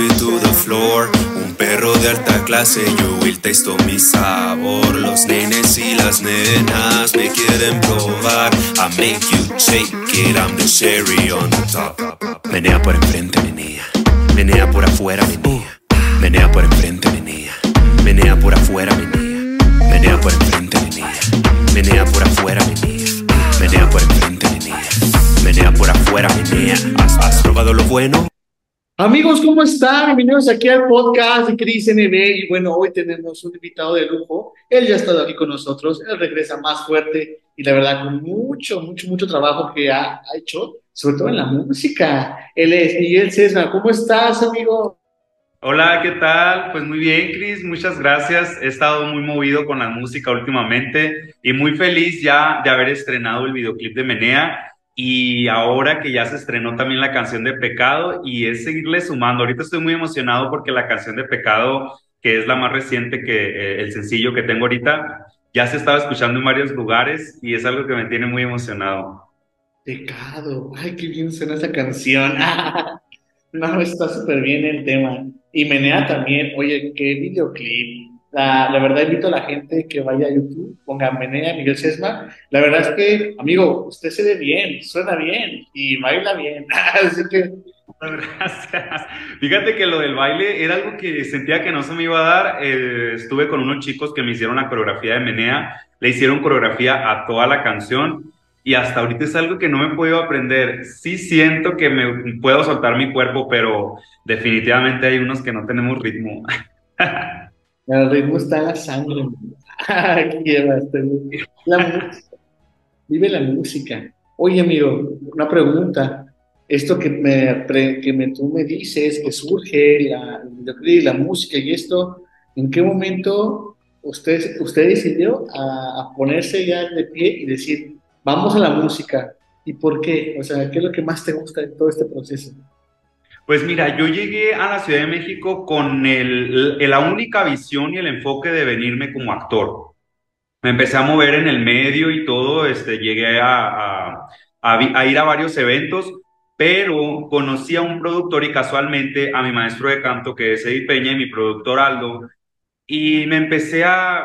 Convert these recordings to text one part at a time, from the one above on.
it to the floor. Un perro de alta clase, you will taste of mi sabor. Los nenes y las nenas me quieren probar. I make you shake it, I'm the cherry on the top. Menea por enfrente, menea. Menea por afuera, menea. Menea por enfrente, menea. Menea por afuera, menea. Menea por enfrente, menea. Menea por afuera, menea. Menea por enfrente, menea. Menea por afuera, menea. ¿Has probado lo bueno? Amigos, ¿cómo están? Bienvenidos aquí al podcast de Cris NB. Y bueno, hoy tenemos un invitado de lujo. Él ya ha estado aquí con nosotros. Él regresa más fuerte y la verdad con mucho trabajo que ha hecho, sobre todo en la música. Él es Miguel Sesma. ¿Cómo estás, amigo? Hola, ¿qué tal? Pues muy bien, Cris, muchas gracias. He estado muy movido con la música últimamente y muy feliz ya de haber estrenado el videoclip de Menea y ahora que ya se estrenó también la canción de Pecado y es seguirle sumando. Ahorita estoy muy emocionado porque la canción de Pecado, que es la más reciente que el sencillo que tengo ahorita, ya se estaba escuchando en varios lugares y es algo que me tiene muy emocionado. Pecado. Ay, qué bien suena esa canción. No, está súper bien el tema. Y Menea también, oye, qué videoclip. La verdad invito a la gente que vaya a YouTube, ponga Menea, Miguel Sesma. La verdad es que, amigo, usted se ve bien, suena bien y baila bien. Así que, Gracias. Fíjate que lo del baile era algo que sentía que no se me iba a dar. Estuve con unos chicos que me hicieron la coreografía de Menea, le hicieron coreografía a toda la canción y hasta ahorita es algo que no me he podido aprender. Sí siento que me puedo soltar mi cuerpo, pero definitivamente hay unos que no tenemos ritmo. el ritmo está en la sangre. Aquí llevaste, güey. La música, vive la música. Oye, amigo, una pregunta. Esto tú me dices que surge el videoclip, la música y esto, ¿en qué momento usted decidió a ponerse ya de pie y decir, vamos a la música? ¿Y por qué? O sea, ¿qué es lo que más te gusta de todo este proceso? Pues mira, yo llegué a la Ciudad de México con la única visión y el enfoque de venirme como actor. Me empecé a mover en el medio y todo, llegué a ir a varios eventos, pero conocí a un productor y casualmente a mi maestro de canto, que es Eddie Peña, y mi productor Aldo, y me empecé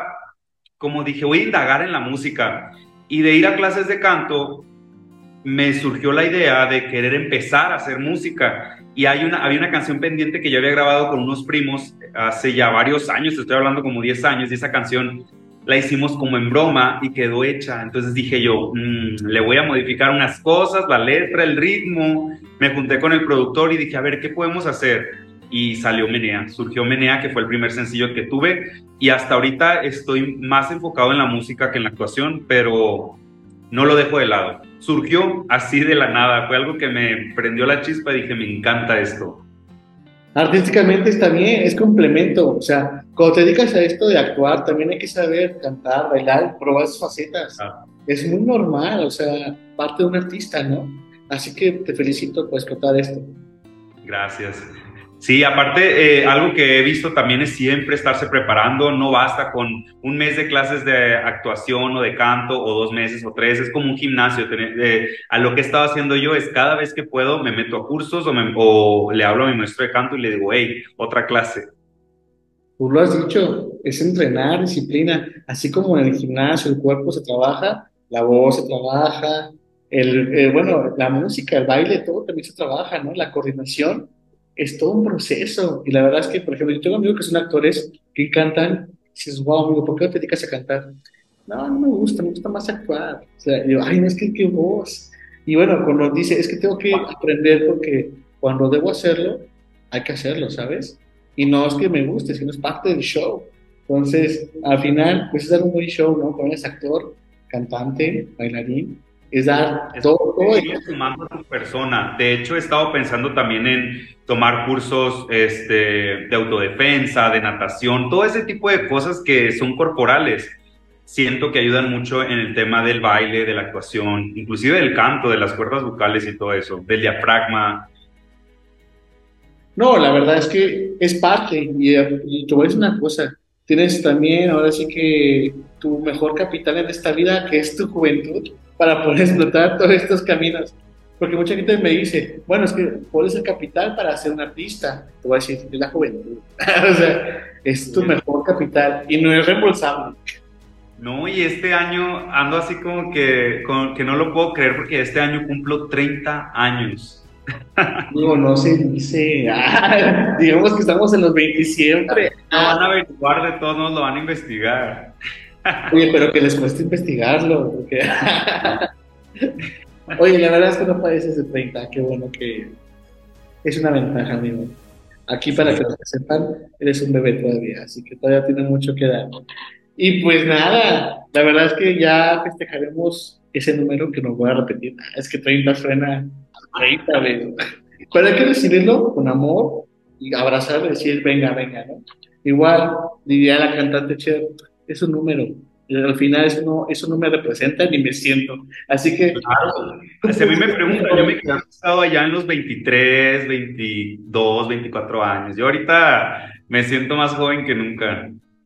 como dije, voy a indagar en la música, y de ir a clases de canto, me surgió la idea de querer empezar a hacer música. Y había una canción pendiente que yo había grabado con unos primos hace ya varios años, estoy hablando como 10 años, y esa canción la hicimos como en broma y quedó hecha. Entonces dije yo, le voy a modificar unas cosas, la letra, el ritmo. Me junté con el productor y dije, a ver, ¿qué podemos hacer? Y salió Menea, surgió Menea, que fue el primer sencillo que tuve. Y hasta ahorita estoy más enfocado en la música que en la actuación, pero no lo dejo de lado. Surgió así de la nada, fue algo que me prendió la chispa y dije, me encanta esto. Artísticamente está bien, es complemento. O sea, cuando te dedicas a esto de actuar, también hay que saber cantar, bailar, probar sus facetas. Ah, Es muy normal, o sea, parte de un artista, ¿no? Así que te felicito por explotar esto. gracias. Sí, aparte, algo que he visto también es siempre estarse preparando, no basta con un mes de clases de actuación o de canto o 2 meses o 3, es como un gimnasio. A lo que he estado haciendo yo es cada vez que puedo me meto a cursos o le hablo a mi maestro de canto y le digo, hey, otra clase. Tú lo has dicho, es entrenar, disciplina. Así como en el gimnasio el cuerpo se trabaja, la voz se trabaja, bueno, la música, el baile, todo también se trabaja, ¿no? La coordinación es todo un proceso. Y la verdad es que, por ejemplo, yo tengo amigos que son actores que cantan, y dices, wow, amigo, ¿por qué no te dedicas a cantar? No, no me gusta más actuar. O sea, yo, ay, no es que qué voz. Y bueno, cuando dice, es que tengo que aprender porque cuando debo hacerlo, hay que hacerlo, ¿sabes? Y no es que me guste, sino es parte del show. Entonces, al final, pues es dar un buen show, ¿no? Cuando eres actor, cantante, bailarín, es dar Es todo. irle sumando a tu persona. De hecho, he estado pensando también en tomar cursos de autodefensa, de natación, todo ese tipo de cosas que son corporales. Siento que ayudan mucho en el tema del baile, de la actuación, inclusive del canto, de las cuerdas vocales y todo eso, del diafragma. No, la verdad es que es parte, y te voy a decir una cosa, tienes también ahora sí que tu mejor capital en esta vida, que es tu juventud, para poder explotar todos estos caminos. Porque mucha gente me dice, bueno, es que pones el capital para ser un artista. Te voy a decir, es la juventud. O sea, es tu mejor capital y no es reembolsable. No, y este año ando así como que no lo puedo creer porque este año cumplo 30 años. Digo, no se dice, digamos que estamos en los 20 siempre. Lo van a averiguar de todos modos, lo van a investigar. Oye, pero que les cueste investigarlo. Porque oye, la verdad es que no padeces de 30, qué bueno que es una ventaja, amigo. Aquí para Sí. que lo sepan, eres un bebé todavía, así que todavía tiene mucho que dar. Y pues nada, la verdad es que ya festejaremos ese número que nos voy a repetir. Es que 30 suena a 30, ¿ves? Pero hay que recibirlo con amor y abrazar y decir, venga, venga, ¿no? Igual, diría la cantante Cher, es un número. Y al final eso no me representa ni me siento. Así que, tú Si a mí me puedes- preguntan, yo me quedé estado allá en los 23, 22, 24 años. Yo ahorita me siento más joven que nunca.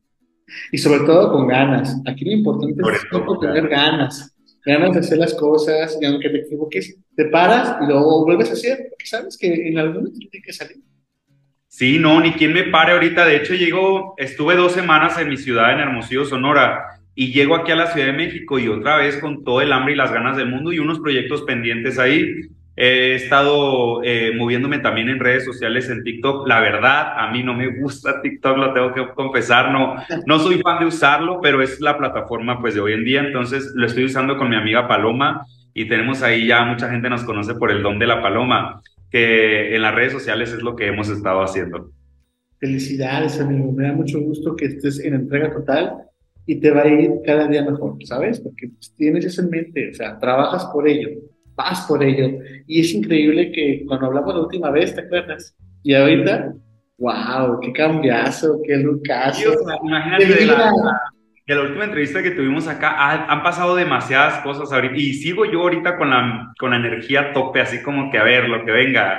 y sobre todo con ganas. Aquí lo importante Sobre es siempre todo, tener ganas de hacer las cosas, y aunque te equivoques, te paras y luego vuelves a hacer, porque sabes que en algún momento tiene que salir. sí, no, ni quien me pare ahorita. De hecho, estuve 2 semanas en mi ciudad, en Hermosillo, Sonora, y llego aquí a la Ciudad de México y otra vez con todo el hambre y las ganas del mundo y unos proyectos pendientes ahí. He estado moviéndome también en redes sociales, en TikTok. La verdad, a mí no me gusta TikTok, lo tengo que confesar. No, no soy fan de usarlo, pero es la plataforma pues de hoy en día. Entonces lo estoy usando con mi amiga Paloma y tenemos ahí ya mucha gente nos conoce por el don de la Paloma, que en las redes sociales es lo que hemos estado haciendo. Felicidades, amigo. Me da mucho gusto que estés en entrega total y te va a ir cada día mejor, ¿sabes? Porque pues, tienes eso en mente, o sea, trabajas por ello, vas por ello. Y es increíble que cuando hablamos la última vez, ¿te acuerdas? Y ahorita, wow, qué cambiazo, qué Sí, lookazo. o sea, De imagínate vida. de la última entrevista que tuvimos acá, han pasado demasiadas cosas ahorita y sigo yo ahorita con la energía a tope, así como que a ver lo que venga.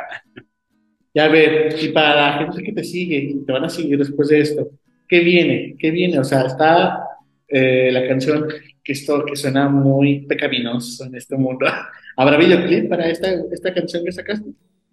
Ya ver, y para la gente que te sigue y te van a seguir después de esto, ¿qué viene? ¿Qué viene? O sea, está la canción que suena muy pecaminoso en este mundo. ¿Habrá videoclip para esta canción que sacaste?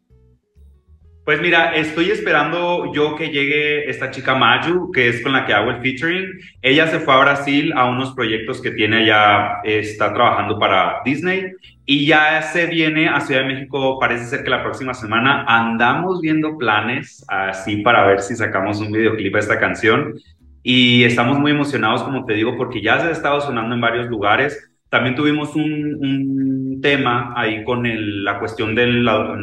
Pues mira, estoy esperando yo que llegue esta chica Maju, que es con la que hago el featuring. Ella se fue a Brasil a unos proyectos que tiene allá, está trabajando para Disney y ya se viene a Ciudad de México, parece ser que la próxima semana andamos viendo planes así para ver si sacamos un videoclip a esta canción y estamos muy emocionados, como te digo, porque ya se ha estado sonando en varios lugares. También tuvimos un tema ahí con la cuestión de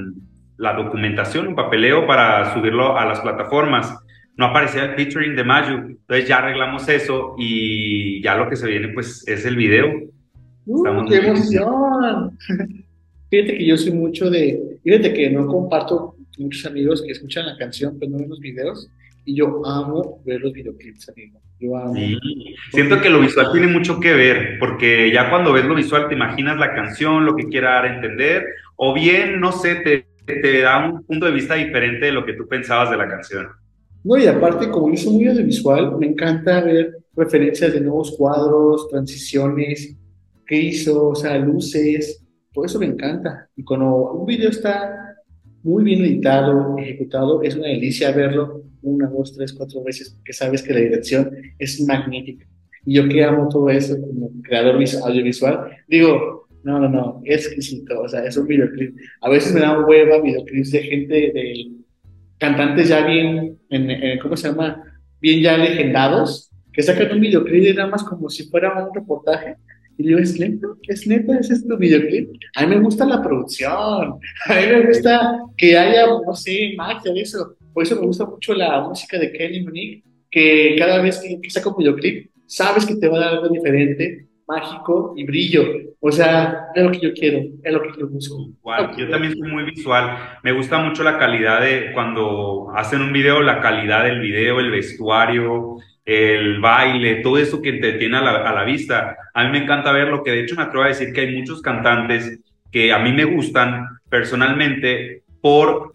la documentación, un papeleo para subirlo a las plataformas. No aparecía el featuring de Maju, entonces ya arreglamos eso y ya lo que se viene pues es el video. Estamos ¡Qué muy emocionados. emoción! Fíjate que yo soy mucho fíjate que no comparto con muchos amigos que escuchan la canción, pero no ven los videos, y yo amo ver los videoclips, amigo. Yo amo. Sí, siento que lo visual tiene mucho que ver, porque ya cuando ves lo visual te imaginas la canción, lo que quiera dar a entender, o bien, no sé, te da un punto de vista diferente de lo que tú pensabas de la canción. No, y aparte, como yo soy muy audiovisual, me encanta ver referencias de nuevos cuadros, transiciones, qué hizo, o sea, luces, todo eso me encanta. Y cuando un video está muy bien editado, ejecutado, es una delicia verlo una, dos, tres, cuatro veces, porque sabes que la dirección es magnífica. Y yo que amo todo eso como creador audiovisual, digo, no, no, no, es exquisito, o sea, es un videoclip. A veces me da hueva videoclips de gente de cantantes ya bien, ¿cómo se llama? Bien ya legendados, que sacan un videoclip y nada más como si fuera un reportaje. Y digo, ¿es neta? ¿Ese es tu videoclip? A mí me gusta la producción, a mí me gusta que haya, no sé, magia de eso. Por eso me gusta mucho la música de Kelly Monique, que cada vez que saca un videoclip, sabes que te va a dar algo diferente, mágico y brillo. O sea, es lo que yo quiero, es lo que yo busco. Igual, yo también soy muy visual. Me gusta mucho la calidad de cuando hacen un video, la calidad del video, el vestuario, el baile, todo eso que te tiene a la vista. A mí me encanta verlo, que de hecho me atrevo a decir que hay muchos cantantes que a mí me gustan personalmente por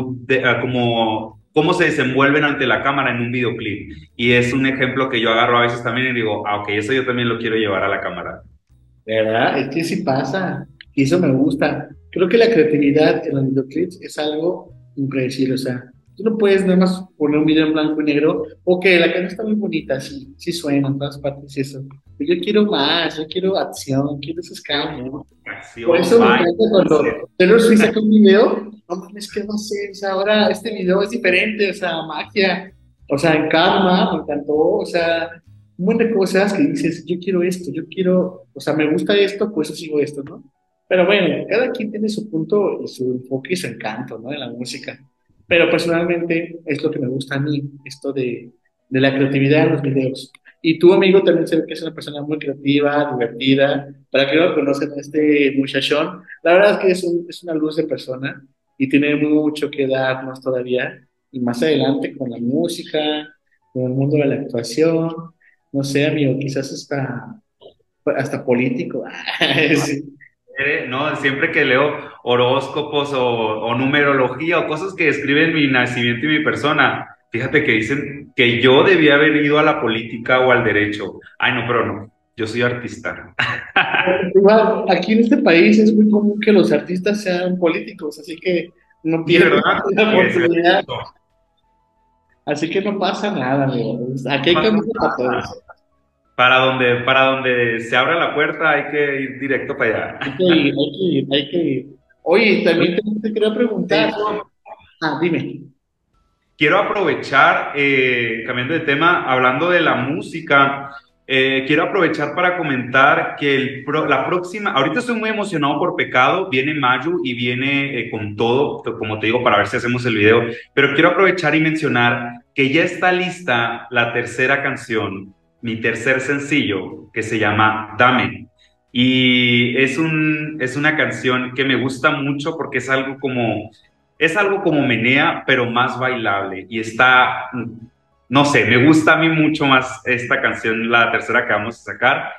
como cómo se desenvuelven ante la cámara en un videoclip. Y es un ejemplo que yo agarro a veces también y digo, ah, ok, eso yo también lo quiero llevar a la cámara. ¿Verdad? Es que sí pasa. Y eso me gusta. Creo que la creatividad en los videoclips es algo impredecible, o sea, tú no puedes nada más poner un video en blanco y negro, ok, la canción está muy bonita, sí, sí suena en todas partes y eso, pero yo quiero más, yo quiero acción, quiero esos cambios, ¿no? Por Acción, eso me baile. encanta cuando Taylor Swift saca un video, no mames, ¿qué va a hacer? O sea, ahora este video es diferente, o sea, magia, o sea, en Karma, me encantó, o sea, un buen de cosas que dices, yo quiero esto, yo quiero, o sea, me gusta esto, pues eso sigo esto, ¿no? Pero bueno, cada quien tiene su punto y su enfoque y su encanto, ¿no? En la música. Pero personalmente es lo que me gusta a mí, esto de la creatividad en los videos. Y tu amigo también se ve que es una persona muy creativa, divertida. Para que no lo conocen a este muchachón, la verdad es que es una luz de persona y tiene mucho que darnos todavía. Y más adelante con la música, con el mundo de la actuación, no sé, amigo, quizás hasta político. Sí. No, siempre que leo horóscopos o numerología o cosas que describen mi nacimiento y mi persona, fíjate que dicen que yo debía haber ido a la política o al derecho. Ay, no, pero no, yo soy artista. Igual, aquí en este país es muy común que los artistas sean políticos, así que no Sí, pierden ¿verdad? la Sí, es oportunidad, cierto. así que no pasa nada, amigo. Aquí No hay pasa camino para nada. todos. Para donde se abra la puerta hay que ir directo para Hay que allá. ir, hay que ir, hay que ir. Oye, también te quería De preguntar. hecho, Ah, dime. quiero aprovechar, cambiando de tema, hablando de la música, quiero aprovechar para comentar que la próxima, ahorita estoy muy emocionado por Pecado, viene Mayu y viene con todo, como te digo, para ver si hacemos el video, pero quiero aprovechar y mencionar que ya está lista la tercera canción, mi tercer sencillo, que se llama Dame. Y es una canción que me gusta mucho porque es algo como menea, pero más bailable. Y está, no sé, me gusta a mí mucho más esta canción, la tercera que vamos a sacar.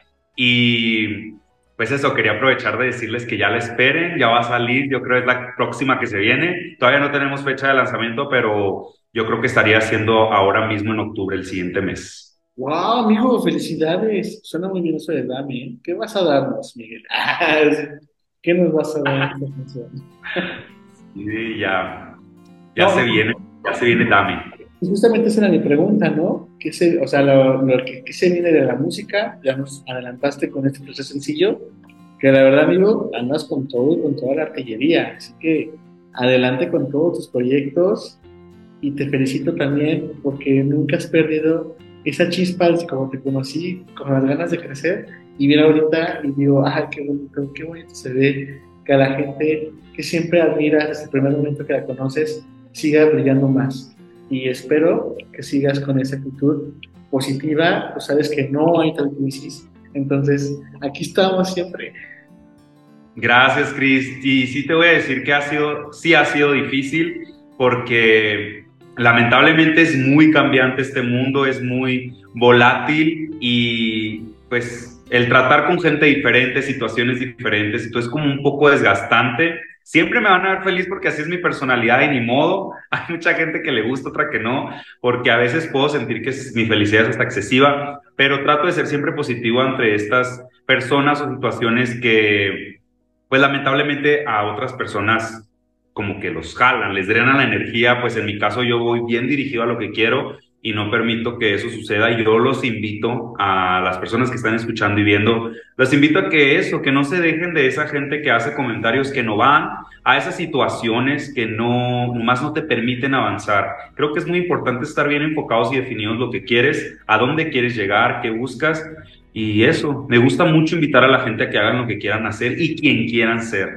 Y pues eso, quería aprovechar de decirles que ya la esperen, ya va a salir, yo creo es la próxima que se viene. Todavía no tenemos fecha de lanzamiento, pero yo creo que estaría haciendo ahora mismo en octubre, el siguiente mes. Wow, amigo, felicidades. Suena muy bien eso de Dami, ¿eh? ¿Qué vas a darnos, Miguel? ¿Qué nos vas a dar en esta canción? Y ya, ya se No, viene, ya se viene Dami. pues justamente esa era mi pregunta, ¿no? O sea, ¿qué se viene de la música? Ya nos adelantaste con este proceso sencillo, que la verdad, amigo, andas con todo y con toda la artillería. Así que adelante con todos tus proyectos y te felicito también porque nunca has perdido esa chispa de como te conocí, con las ganas de crecer. Y mira ahorita y digo, ay, qué bonito se ve que a la gente que siempre admiras desde el primer momento que la conoces siga brillando más y espero que sigas con esa actitud positiva, pues sabes que no hay tal crisis, entonces aquí estamos siempre. Gracias, Chris. Y sí te voy a decir que sí ha sido difícil porque lamentablemente es muy cambiante este mundo, es muy volátil y pues el tratar con gente diferente, situaciones diferentes, entonces es como un poco desgastante. Siempre me van a ver feliz porque así es mi personalidad y ni modo. Hay mucha gente que le gusta, otra que no, porque a veces puedo sentir que mi felicidad es hasta excesiva, pero trato de ser siempre positivo entre estas personas o situaciones que pues lamentablemente a otras personas como que los jalan, les drenan la energía, pues en mi caso yo voy bien dirigido a lo que quiero y no permito que eso suceda. Y yo los invito a las personas que están escuchando y viendo, los invito a que que no se dejen de esa gente que hace comentarios que no van, a esas situaciones que nomás no te permiten avanzar. Creo que es muy importante estar bien enfocados y definidos lo que quieres, a dónde quieres llegar, qué buscas. Y eso, me gusta mucho invitar a la gente a que hagan lo que quieran hacer y quien quieran ser.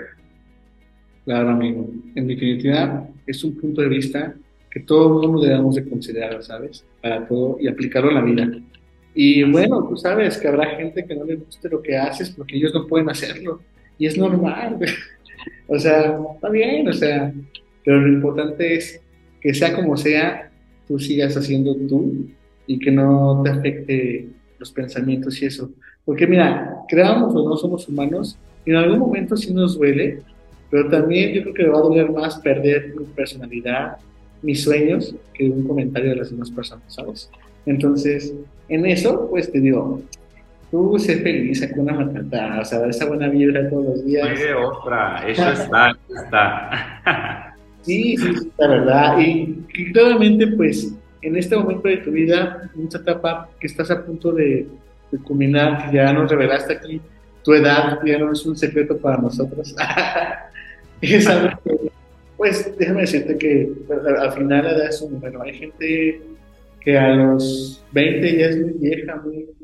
Claro, amigo, en definitiva es un punto de vista que todo el mundo debemos de considerar, ¿sabes? Para todo y aplicarlo en la vida. Y bueno, tú sabes que habrá gente que no le guste lo que haces porque ellos no pueden hacerlo. Y es normal. O sea, está bien, o sea, pero lo importante es que sea como sea, tú sigas haciendo tú y que no te afecte los pensamientos y eso. Porque mira, creamos o no somos humanos, y en algún momento sí nos duele, pero también yo creo que me va a doler más perder mi personalidad, mis sueños, que un comentario de las demás personas, ¿sabes? Entonces, en eso, pues te digo, Tú sé feliz, Hakuna Matata, o sea, esa buena vibra todos los No hay días. de otra, eso está. Sí, sí, sí, la verdad. Y claramente, pues, en este momento de tu vida, en esta etapa que estás a punto de culminar, que ya nos revelaste aquí, tu edad ya no es un secreto para nosotros. Es algo que, pues, déjame decirte que pues, al final la edad es un número. Hay gente que a los 20 ya es muy vieja,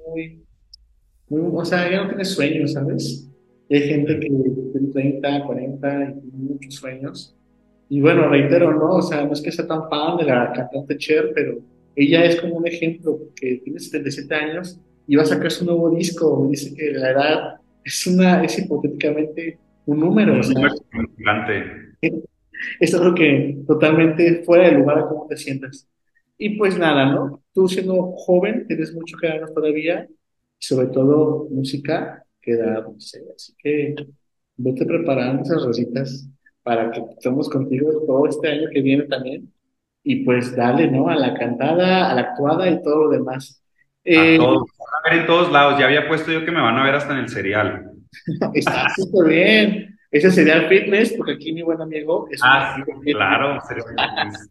o sea, ya no tiene sueños, ¿sabes? Y hay gente que tiene 30, 40 y tiene muchos sueños. Y bueno, reitero, ¿no? O sea, no es que sea tan fan de la cantante Cher, pero ella es como un ejemplo, porque tiene 77 años y va a sacar su nuevo disco. Dice que la edad es hipotéticamente un número, o Un sea, número gigante. es algo que totalmente fuera de lugar a cómo te sientas. Y pues nada, ¿no? Tú siendo joven, tienes mucho que darnos todavía, y sobre todo música que dar, no sé, así que vete preparando esas rositas para que estemos contigo todo este año que viene también, y pues dale, ¿no? A la cantada, a la actuada y todo lo demás. A Eh, todos. Van a ver en todos lados. Ya había puesto yo que me van a ver hasta en el cereal. Está súper bien. Ese sería el fitness, porque aquí mi buen amigo es un Ah, sí, fitness. claro, sería fitness.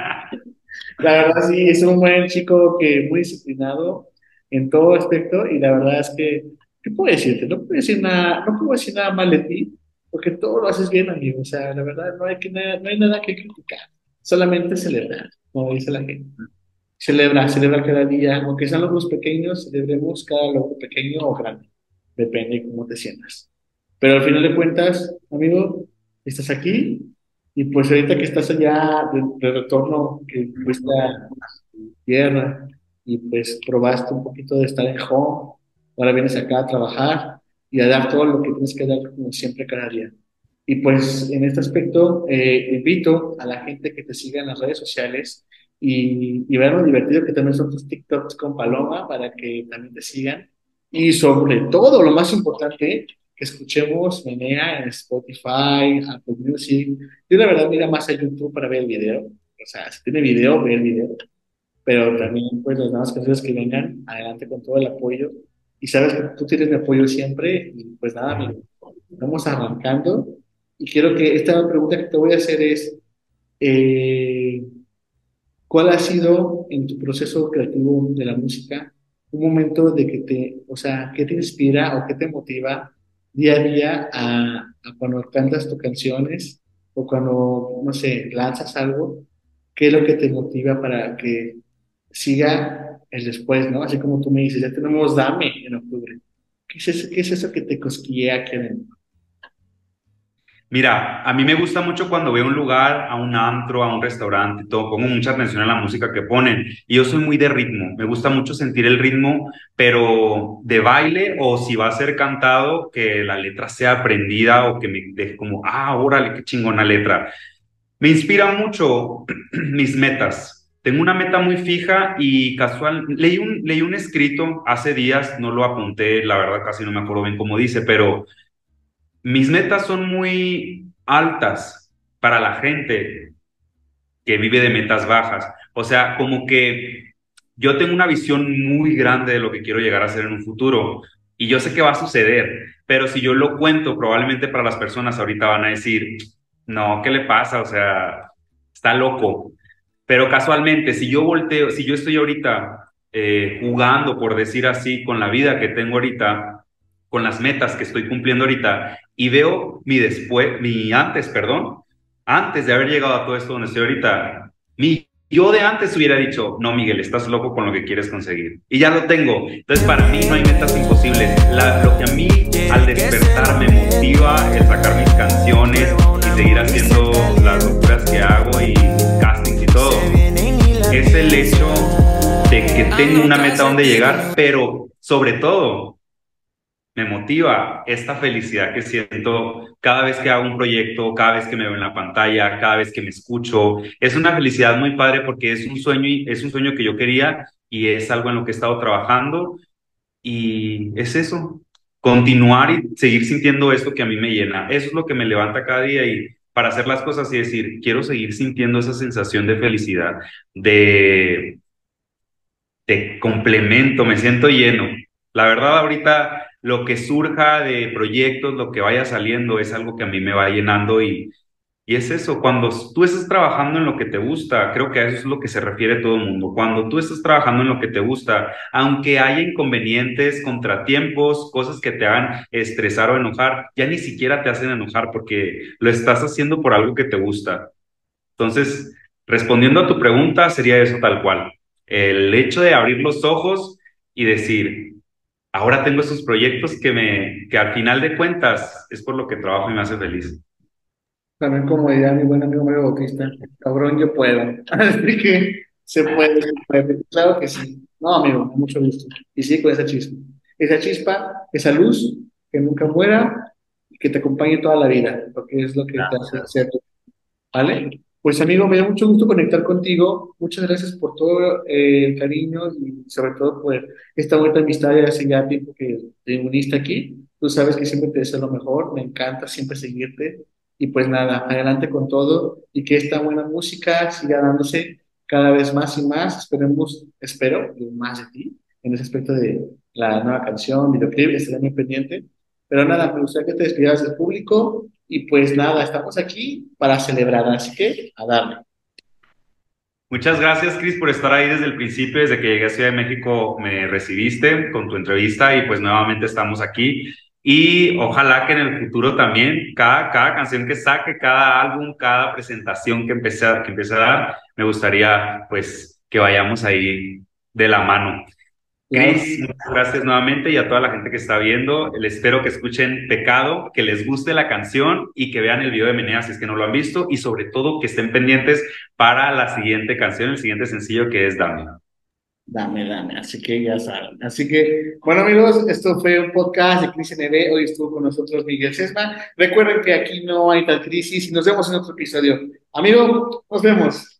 La verdad sí, es un buen chico que muy disciplinado en todo aspecto y la verdad es que, ¿qué puedo decirte? No puedo decir nada, no puedo decir nada mal de ti, porque todo lo haces bien, amigo. O sea, la verdad no hay nada que criticar, solamente celebrar, como dice la gente. Celebra, celebra cada día, aunque sean logros pequeños, celebremos cada logro pequeño o grande, depende de cómo te sientas. Pero al final de cuentas, amigo, estás aquí y pues ahorita que estás allá de retorno, que fuiste a tierra y pues probaste un poquito de estar en home, ahora vienes acá a trabajar y a dar todo lo que tienes que dar como siempre cada día. Y pues en este aspecto invito a la gente que te siga en las redes sociales y vean lo divertido que también son tus TikToks con Paloma para que también te sigan. Y sobre todo, lo más importante, que escuchemos Menea en Spotify, Apple Music. Yo la verdad mira más a YouTube para ver el video. O sea, si tiene video, ve el video, pero también pues las nuevas canciones que vengan, adelante con todo el apoyo. Y sabes que tú tienes mi apoyo siempre y pues nada, amigo, vamos arrancando. Y quiero que esta pregunta que te voy a hacer es, eh, ¿cuál ha sido en tu proceso creativo de la música un momento de que o sea, qué te inspira o qué te motiva día a día a cuando cantas tus canciones o cuando, no sé, lanzas algo? ¿Qué es lo que te motiva para que siga el después, ¿no? Así como tú me dices, ya tenemos Dame en octubre. Qué es eso que te cosquillea aquí adentro? Mira, a mí me gusta mucho cuando veo un lugar, a un antro, a un restaurante, todo, pongo mucha atención a la música que ponen. Y yo soy muy de ritmo, me gusta mucho sentir el ritmo, pero de baile o si va a ser cantado, que la letra sea aprendida o que me deje como, ah, órale, qué chingona letra. Me inspira mucho mis metas. Tengo una meta muy fija y casual. Leí un escrito hace días, no lo apunté, la verdad casi no me acuerdo bien cómo dice, pero mis metas son muy altas para la gente que vive de metas bajas. O sea, como que yo tengo una visión muy grande de lo que quiero llegar a ser en un futuro y yo sé que va a suceder, pero si yo lo cuento, probablemente para las personas ahorita van a decir, no, ¿qué le pasa? O sea, está loco. Pero casualmente, si yo volteo, si yo estoy ahorita jugando, por decir así, con la vida que tengo ahorita, con las metas que estoy cumpliendo ahorita, y veo mi después, mi antes, perdón, antes de haber llegado a todo esto donde estoy ahorita, mi yo de antes hubiera dicho, no, Miguel, estás loco con lo que quieres conseguir. Y ya lo tengo. Entonces, para mí no hay metas imposibles. Lo que a mí al despertar me motiva el sacar mis canciones y seguir haciendo las locuras que hago y castings y todo, es el hecho de que tengo una meta donde llegar, pero sobre todo me motiva esta felicidad que siento cada vez que hago un proyecto, cada vez que me veo en la pantalla, cada vez que me escucho. Es una felicidad muy padre porque es un sueño, es un sueño que yo quería y es algo en lo que he estado trabajando y es eso, continuar y seguir sintiendo esto que a mí me llena. Eso es lo que me levanta cada día y para hacer las cosas y decir, quiero seguir sintiendo esa sensación de felicidad, de, de complemento, me siento lleno. La verdad, ahorita lo que surja de proyectos, lo que vaya saliendo, es algo que a mí me va llenando y es eso, cuando tú estás trabajando en lo que te gusta, creo que a eso es lo que se refiere todo el mundo. Cuando tú estás trabajando en lo que te gusta, aunque haya inconvenientes, contratiempos, cosas que te hagan estresar o enojar, ya ni siquiera te hacen enojar porque lo estás haciendo por algo que te gusta. Entonces, respondiendo a tu pregunta, sería eso tal cual. El hecho de abrir los ojos y decir, ahora tengo estos proyectos que al final de cuentas es por lo que trabajo y me hace feliz. También como diría mi buen amigo Mario Bautista, cabrón, yo puedo. Así que se puede. Claro que sí. No, amigo, con mucho gusto. Y sí, con esa chispa, esa luz que nunca muera y que te acompañe toda la vida, porque es lo que te hace ser tú, ¿vale? Pues amigo, me da mucho gusto conectar contigo. Muchas gracias por todo el cariño y sobre todo por esta buena amistad de hace ya tiempo que te uniste aquí. Tú sabes que siempre te deseo lo mejor, me encanta siempre seguirte. Y pues nada, adelante con todo y que esta buena música siga dándose cada vez más y más. Esperemos, espero más de ti en ese aspecto de la nueva canción, videoclip, estaré muy pendiente. Pero nada, me gustaría que te despidieras del público y pues nada, estamos aquí para celebrar, así que a darle. Muchas gracias, Cris, por estar ahí desde el principio, desde que llegué a Ciudad de México me recibiste con tu entrevista y pues nuevamente estamos aquí. Y ojalá que en el futuro también, cada canción que saque, cada álbum, cada presentación que empiece a dar, me gustaría pues que vayamos ahí de la mano. Claro, Cris, muchas gracias nuevamente y a toda la gente que está viendo. Les espero que escuchen Pecado, que les guste la canción y que vean el video de Menea si es que no lo han visto y sobre todo que estén pendientes para la siguiente canción, el siguiente sencillo que es Dame. dame, así que ya saben. Así que, bueno amigos, esto fue un podcast de Crisis NB, hoy estuvo con nosotros Miguel Sesma. Recuerden que aquí no hay tal crisis y nos vemos en otro episodio. Amigo, nos vemos.